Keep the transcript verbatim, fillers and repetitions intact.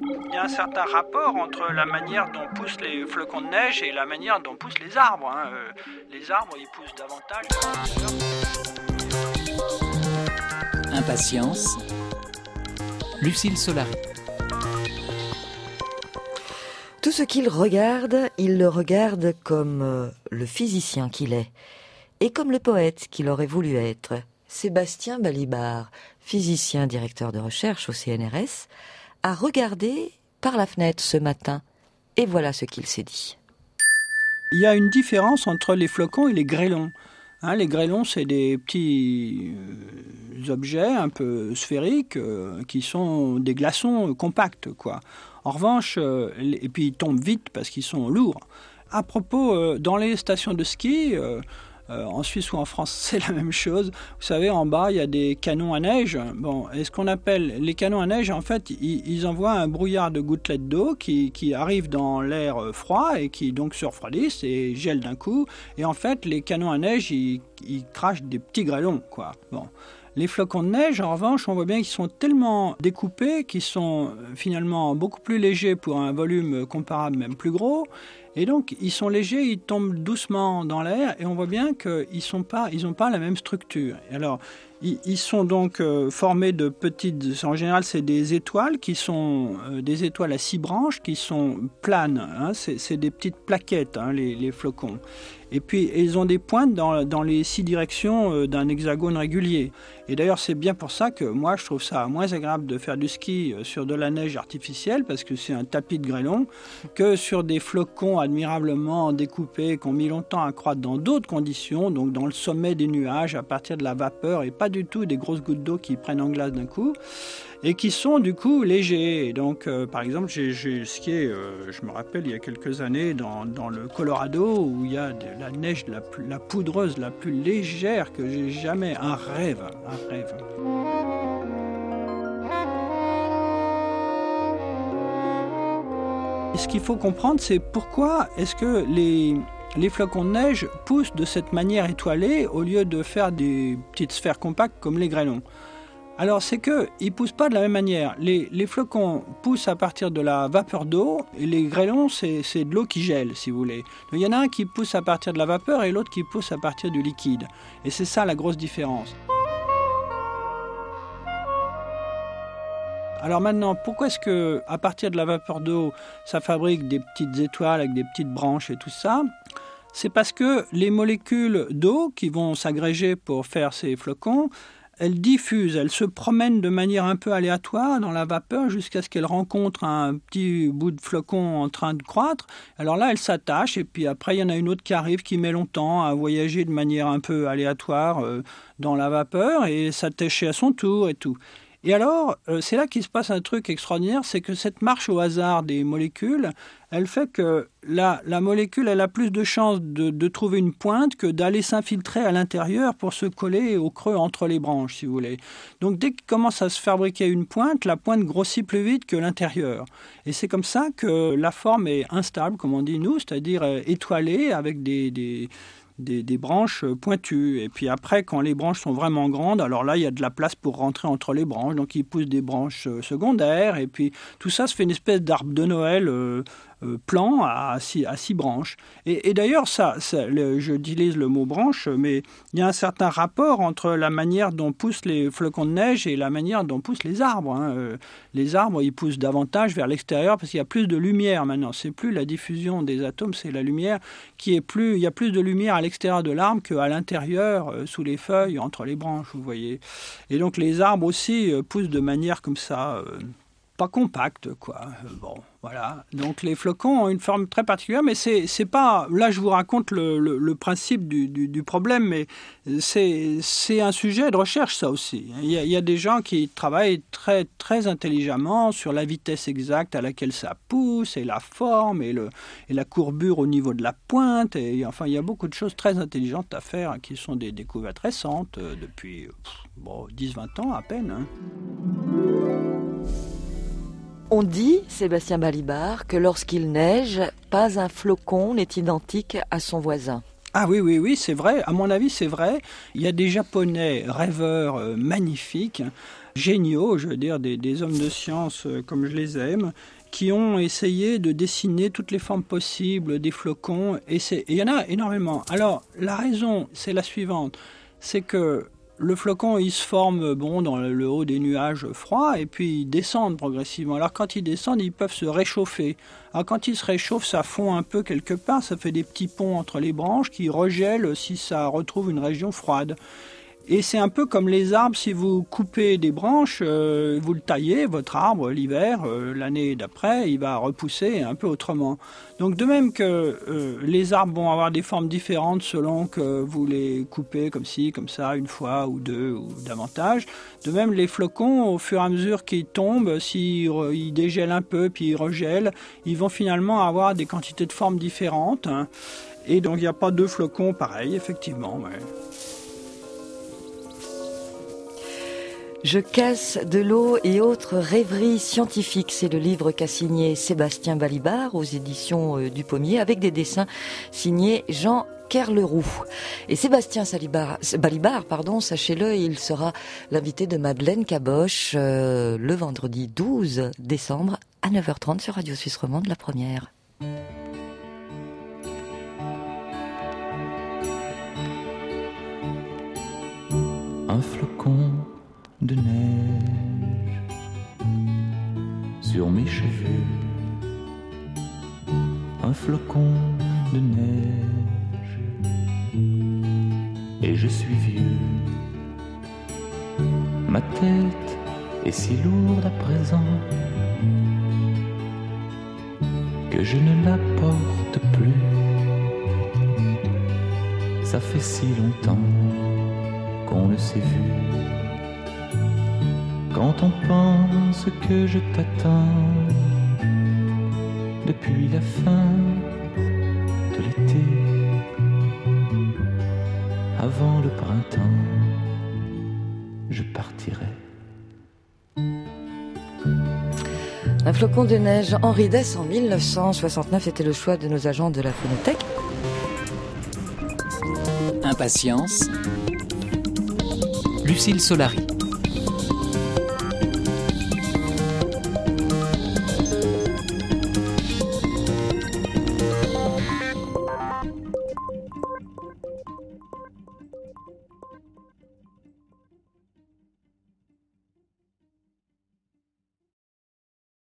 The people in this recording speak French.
Il y a un certain rapport entre la manière dont poussent les flocons de neige et la manière dont poussent les arbres. Hein. Euh, les arbres, ils poussent davantage. Impatience, Lucille Solari. Tout ce qu'il regarde, il le regarde comme euh, le physicien qu'il est, et comme le poète qu'il aurait voulu être. Sébastien Balibar, physicien directeur de recherche au C N R S, a regardé par la fenêtre ce matin, et voilà ce qu'il s'est dit. Il y a une différence entre les flocons et les grêlons. Hein, les grêlons, c'est des petits euh, objets un peu sphériques euh, qui sont des glaçons euh, compacts, quoi. En revanche, euh, et puis ils tombent vite parce qu'ils sont lourds. À propos, euh, dans les stations de ski, euh, Euh, en Suisse ou en France, c'est la même chose. Vous savez, en bas, il y a des canons à neige. Bon, et ce qu'on appelle les canons à neige, en fait, ils, ils envoient un brouillard de gouttelettes d'eau qui, qui arrive dans l'air froid et qui donc se refroidissent et gèlent d'un coup. Et en fait, les canons à neige, ils, ils crachent des petits grêlons, quoi. Bon. Les flocons de neige, en revanche, on voit bien qu'ils sont tellement découpés qu'ils sont finalement beaucoup plus légers pour un volume comparable, même plus gros. Et donc, ils sont légers, ils tombent doucement dans l'air et on voit bien qu'ils sont pas, ils n'ont pas la même structure. Et alors, ils, ils sont donc euh, formés de petites... En général, c'est des étoiles qui sont euh, des étoiles à six branches qui sont planes. Hein, c'est, c'est des petites plaquettes, hein, les, les flocons. Et puis, ils ont des pointes dans, dans les six directions euh, d'un hexagone régulier. Et d'ailleurs, c'est bien pour ça que moi, je trouve ça moins agréable de faire du ski euh, sur de la neige artificielle, parce que c'est un tapis de grêlon, que sur des flocons admirablement découpés, qui ont mis longtemps à croître dans d'autres conditions, donc dans le sommet des nuages, à partir de la vapeur, et pas du tout des grosses gouttes d'eau qui prennent en glace d'un coup, et qui sont du coup légers. Et donc, euh, par exemple, j'ai, j'ai skié, euh, je me rappelle, il y a quelques années, dans, dans le Colorado, où il y a de la neige la, plus, la poudreuse, la plus légère que j'ai jamais. Un rêve, un rêve. Et ce qu'il faut comprendre, c'est pourquoi est-ce que les... Les flocons de neige poussent de cette manière étoilée au lieu de faire des petites sphères compactes comme les grêlons. Alors c'est qu'ils ne poussent pas de la même manière. Les, les flocons poussent à partir de la vapeur d'eau et les grêlons c'est, c'est de l'eau qui gèle si vous voulez. Donc, il y en a un qui pousse à partir de la vapeur et l'autre qui pousse à partir du liquide. Et c'est ça la grosse différence. Alors maintenant, pourquoi est-ce que à partir de la vapeur d'eau, ça fabrique des petites étoiles avec des petites branches et tout ça ? C'est parce que les molécules d'eau qui vont s'agréger pour faire ces flocons, elles diffusent, elles se promènent de manière un peu aléatoire dans la vapeur jusqu'à ce qu'elles rencontrent un petit bout de flocon en train de croître. Alors là, elles s'attachent et puis après, il y en a une autre qui arrive qui met longtemps à voyager de manière un peu aléatoire euh, dans la vapeur et s'attacher à son tour et tout. Et alors, euh, c'est là qu'il se passe un truc extraordinaire, c'est que cette marche au hasard des molécules, elle fait que la, la molécule, elle a plus de chances de, de trouver une pointe que d'aller s'infiltrer à l'intérieur pour se coller au creux entre les branches, si vous voulez. Donc, dès qu'il commence à se fabriquer une pointe, la pointe grossit plus vite que l'intérieur. Et c'est comme ça que la forme est instable, comme on dit nous, c'est-à-dire euh, étoilée avec des... des Des, des branches pointues. Et puis après, quand les branches sont vraiment grandes, alors là, il y a de la place pour rentrer entre les branches. Donc, ils poussent des branches secondaires. Et puis, tout ça se fait une espèce d'arbre de Noël euh, euh, plan à six, à six branches. Et, et d'ailleurs, ça, ça le, je utilise le mot branche, mais il y a un certain rapport entre la manière dont poussent les flocons de neige et la manière dont poussent les arbres. Hein. Euh, les arbres, ils poussent davantage vers l'extérieur parce qu'il y a plus de lumière maintenant. C'est plus la diffusion des atomes, c'est la lumière qui est plus... Il y a plus de lumière à l'extérieur de l'arbre qu'à l'intérieur, euh, sous les feuilles, entre les branches, vous voyez. Et donc les arbres aussi euh, poussent de manière comme ça, euh, pas compacte, quoi. Euh, bon, voilà. Donc les flocons ont une forme très particulière, mais c'est, c'est pas... Là, je vous raconte le, le, le principe du, du, du problème, mais c'est, c'est un sujet de recherche, ça aussi. Il y a, il y a des gens qui travaillent très, très intelligemment sur la vitesse exacte à laquelle ça pousse, et la forme, et, le, et la courbure au niveau de la pointe. Et, enfin, il y a beaucoup de choses très intelligentes à faire, hein, qui sont des découvertes récentes, euh, depuis pff, bon, dix à vingt ans à peine. Hein. On dit, Sébastien Balibar, que lorsqu'il neige, pas un flocon n'est identique à son voisin. Ah oui, oui, oui, c'est vrai. À mon avis, c'est vrai. Il y a des Japonais rêveurs euh, magnifiques géniaux, je veux dire, des, des hommes de science euh, comme je les aime, qui ont essayé de dessiner toutes les formes possibles des flocons, et il y en a énormément. Alors, la raison, c'est la suivante, c'est que le flocon, il se forme bon, dans le haut des nuages froids, et puis ils descendent progressivement. Alors, quand ils descendent, ils peuvent se réchauffer. Alors, quand ils se réchauffent, ça fond un peu quelque part, ça fait des petits ponts entre les branches qui regèlent si ça retrouve une région froide. Et c'est un peu comme les arbres, si vous coupez des branches, euh, vous le taillez, votre arbre, l'hiver, euh, l'année d'après, il va repousser un peu autrement. Donc de même que euh, les arbres vont avoir des formes différentes selon que vous les coupez comme ci, comme ça, une fois ou deux ou davantage, de même les flocons, au fur et à mesure qu'ils tombent, s'ils ils dégèlent un peu puis ils regèlent, ils vont finalement avoir des quantités de formes différentes. Hein. Et donc il n'y a pas deux flocons pareils, effectivement. Ouais. Je casse de l'eau et autres rêveries scientifiques. C'est le livre qu'a signé Sébastien Balibar aux éditions du Pommier avec des dessins signés Jean Kerleroux. Et Sébastien Salibar, Balibar, pardon, sachez-le, il sera l'invité de Madeleine Caboche euh, le vendredi douze décembre à neuf heures trente sur Radio Suisse Romande, la première. Un flocon de neige sur mes cheveux, un flocon de neige, et je suis vieux. Ma tête est si lourde à présent que je ne la porte plus. Ça fait si longtemps qu'on ne s'est vu. Quand on pense que je t'attends depuis la fin de l'été, avant le printemps, je partirai. Un flocon de neige, Henri Dess en mille neuf cent soixante-neuf était le choix de nos agents de la Phonothèque. Impatience, Lucille Solari.